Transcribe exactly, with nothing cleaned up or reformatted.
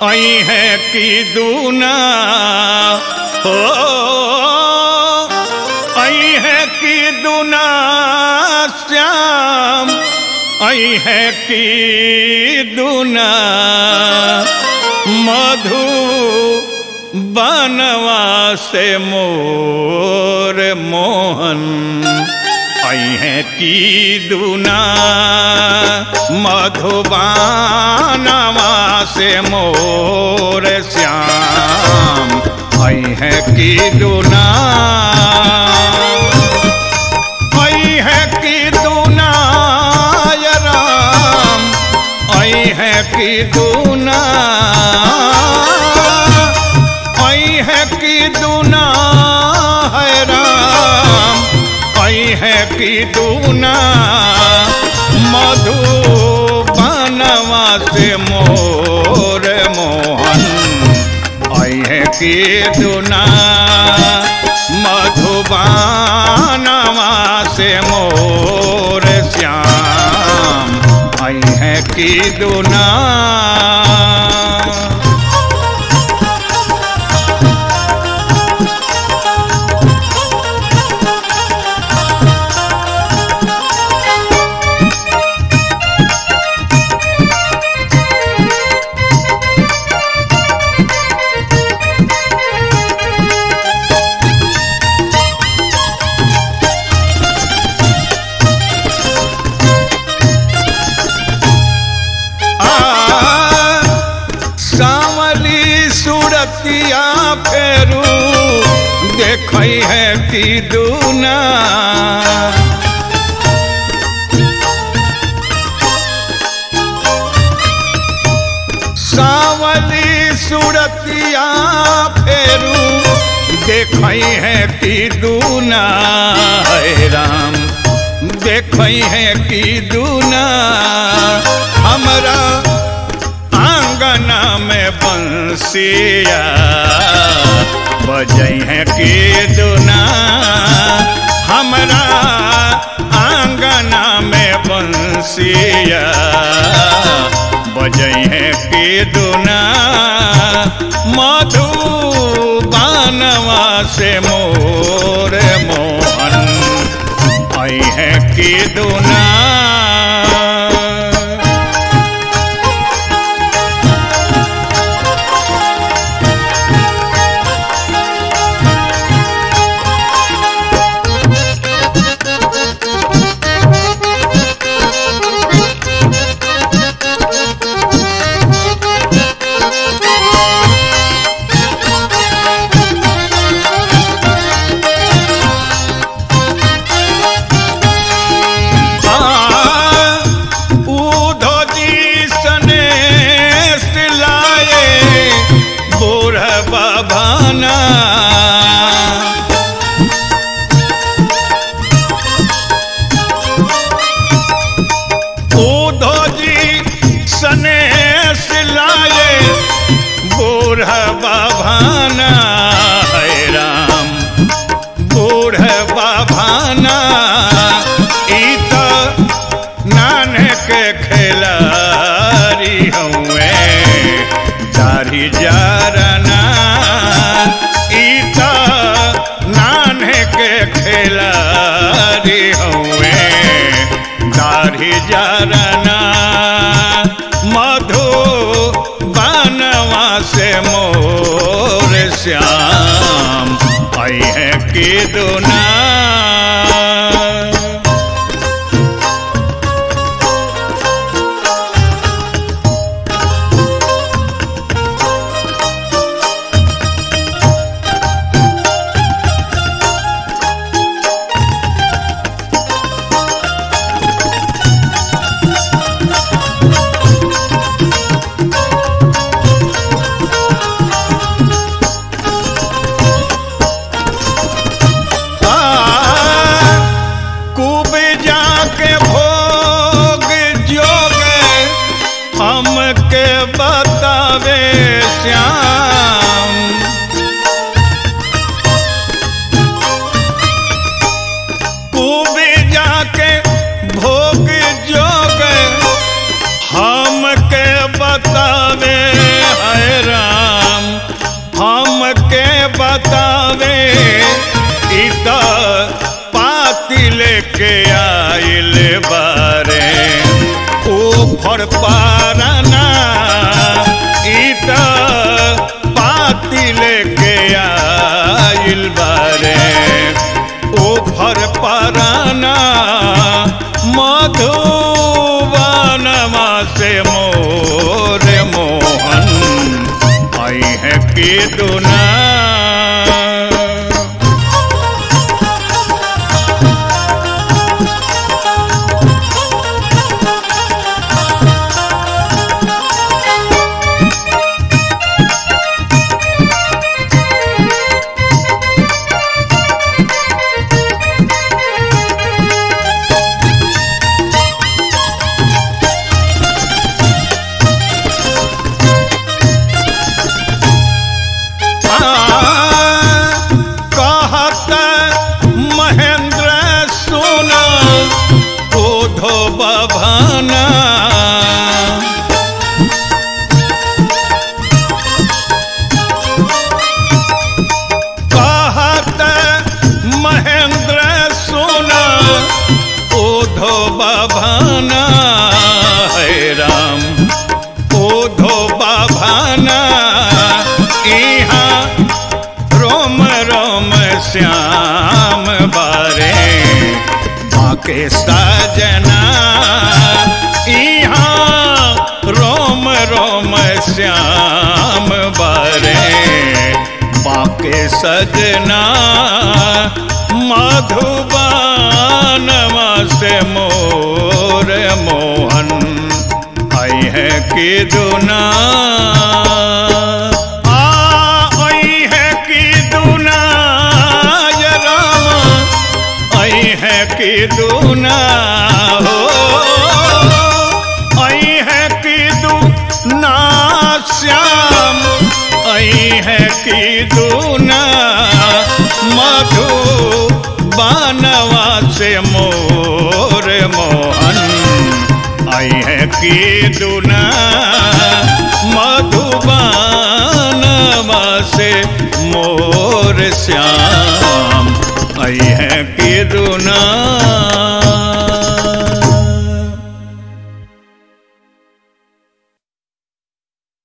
आई है कि दूना हो आई है कि दूना श्याम आई है कि दूना मधु बनवा से मोर मोहन आई है कि दूना मधुबानवा से मोर श्याम आई है कि दूना आई है कि दूना राम आई है कि दूना आई है कि दूना है राम आई है कि दूना मधुबनवा से मोर मोहन आई है कि दूना मधुबनवा से मोर श्याम आई है कि दूना सूरतिया फेरू देखई है कि दूना सावली सूरतिया फेरू देखई है कि दूना है राम देखई है कि दूना हमरा आंगना में बंसिया बजई है कि दूना हमरा आंगना में बंसिया बजई है कि दूना मधुबनवा से मोर मोहन आई है कि दूना बाभाना है राम बूढ़ बाभाना इत नाने के खिलाड़ी हुए दाढ़ी जारना इत नाने के खिलाड़ी हुए दाढ़ी जारना मधुबनवा से मोर श्याम आई है कि दूना बतावे इत पाती लेके आइल बारे ऊपर पारना इत पाती लेके आइल बारे ऊपर पारना मधुबनमा से मोर मोहन आई है कि दुना बभाना कहत महेंद्र सुना ओधो बभाना है राम ओधो बभाना इहाँ रोम रोम श्याम बारे बाके साजना इहाँ रोम रोम श्याम बारे बाके सजना मधुबनमा से मोर मोहन आई है कि दुना आई है कि दुना ये राम आई है कि दुना हो आई है कि दुना श्याम आई है कि दुना मधुबनवा से मोर मोहन आई है कि दुना मधुबनवा से मोर श्याम।